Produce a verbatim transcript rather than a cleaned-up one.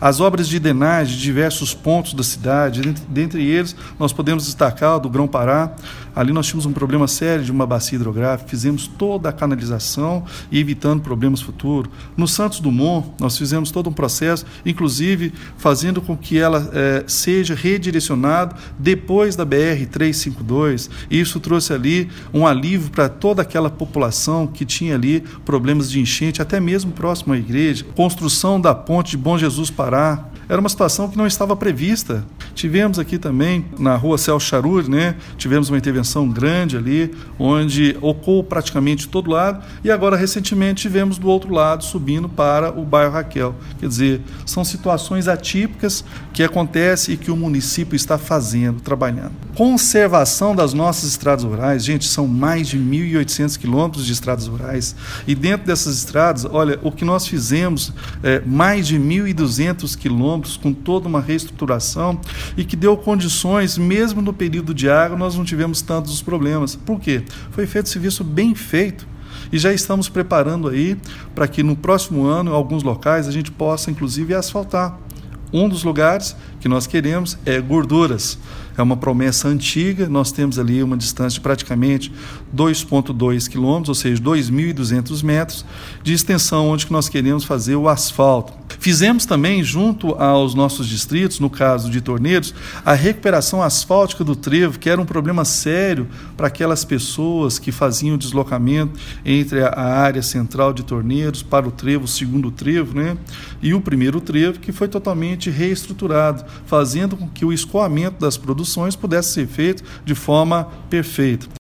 As obras de drenagem de diversos pontos da cidade, dentre, dentre eles nós podemos destacar o do Grão-Pará. Ali nós tínhamos um problema sério de uma bacia hidrográfica, fizemos toda a canalização e evitando problemas futuros. No Santos Dumont, nós fizemos todo um processo, inclusive fazendo com que ela eh, seja redirecionada depois da B R trezentos e cinquenta e dois. Isso trouxe ali um alívio para toda aquela população que tinha ali problemas de enchente, até mesmo próximo à igreja. Construção da ponte de Bom Jesus Pará. Era uma situação que não estava prevista. Tivemos aqui também, na rua Celso Charuri, né, tivemos uma intervenção grande ali, onde ocupou praticamente todo lado, e agora, recentemente, tivemos do outro lado, subindo para o bairro Raquel. Quer dizer, são situações atípicas que acontecem e que o município está fazendo, trabalhando. Conservação das nossas estradas rurais, gente, são mais de mil e oitocentos quilômetros de estradas rurais, e dentro dessas estradas, olha, o que nós fizemos, é, mais de mil e duzentos quilômetros, com toda uma reestruturação, e que deu condições, mesmo no período de água, nós não tivemos tantos problemas. Por quê? Foi feito serviço bem feito, e já estamos preparando aí para que no próximo ano, em alguns locais, a gente possa, inclusive, asfaltar. Um dos lugares que nós queremos é Gorduras. É uma promessa antiga, nós temos ali uma distância de praticamente dois vírgula dois quilômetros, ou seja, dois mil e duzentos metros de extensão, onde que nós queremos fazer o asfalto. Fizemos também, junto aos nossos distritos, no caso de Torneiros, a recuperação asfáltica do trevo, que era um problema sério para aquelas pessoas que faziam o deslocamento entre a área central de Torneiros para o trevo, o segundo trevo, né? E o primeiro trevo, que foi totalmente reestruturado, fazendo com que o escoamento das produções pudesse ser feito de forma perfeita.